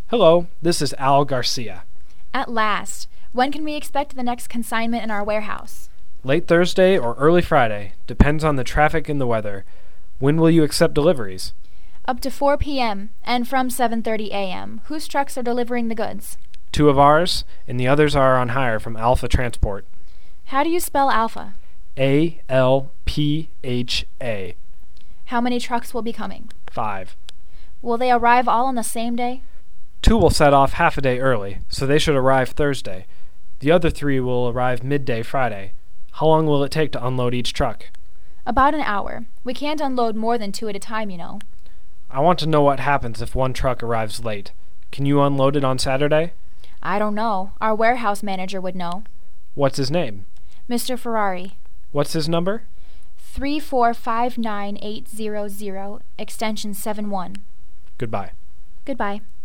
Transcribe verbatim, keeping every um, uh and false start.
Hello, this is Al Garcia. At last. When can we expect the next consignment in our warehouse? Late Thursday or early Friday. Depends on the traffic and the weather. When will you accept deliveries? Up to four p.m. and from seven thirty a.m. Whose trucks are delivering the goods? Two of ours, and the others are on hire from Alpha Transport. How do you spell Alpha? A L P H A. How many trucks will be coming? Five. Will they arrive all on the same day? Two will set off half a day early, so they should arrive Thursday. The other three will arrive midday Friday. How long will it take to unload each truck? About an hour. We can't unload more than two at a time, you know. I want to know what happens if one truck arrives late. Can you unload it on Saturday? I don't know. Our warehouse manager would know. What's his name? Mister Ferrari. What's his number? Three four five nine eight zero zero, extension seven one. Goodbye. Goodbye.